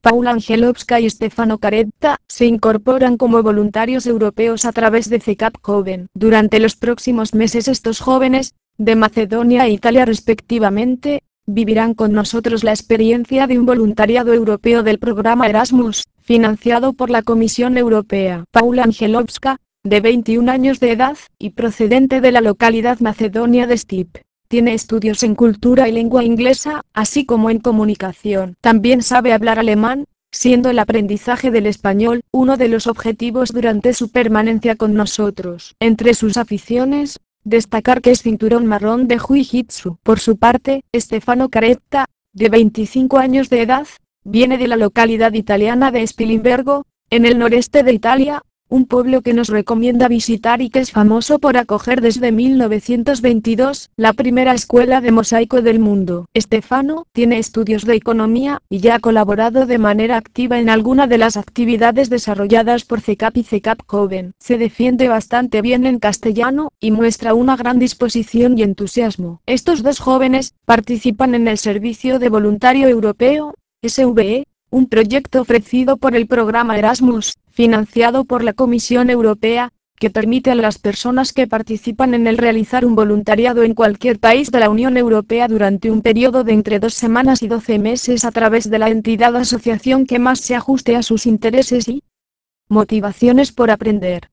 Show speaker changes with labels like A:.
A: Paula Angelovska y Stefano Caretta, se incorporan como voluntarios europeos a través de CECAP Joven. Durante los próximos meses estos jóvenes, de Macedonia e Italia respectivamente, vivirán con nosotros la experiencia de un voluntariado europeo del programa Erasmus, financiado por la Comisión Europea. Paula Angelovska, de 21 años de edad, y procedente de la localidad macedonia de Stip. Tiene estudios en cultura y lengua inglesa, así como en comunicación. También sabe hablar alemán, siendo el aprendizaje del español uno de los objetivos durante su permanencia con nosotros. Entre sus aficiones, destacar que es cinturón marrón de Jiu-Jitsu. Por su parte, Stefano Caretta, de 25 años de edad, viene de la localidad italiana de Spilimbergo, en el noreste de Italia, un pueblo que nos recomienda visitar y que es famoso por acoger desde 1922 la primera escuela de mosaico del mundo. Stefano tiene estudios de economía y ya ha colaborado de manera activa en alguna de las actividades desarrolladas por CECAP y CECAP Joven. Se defiende bastante bien en castellano y muestra una gran disposición y entusiasmo. Estos dos jóvenes participan en el Servicio de Voluntario Europeo, SVE, un proyecto ofrecido por el programa Erasmus, financiado por la Comisión Europea, que permite a las personas que participan en él realizar un voluntariado en cualquier país de la Unión Europea durante un periodo de entre 2 semanas y 12 meses a través de la entidad o asociación que más se ajuste a sus intereses y motivaciones por aprender.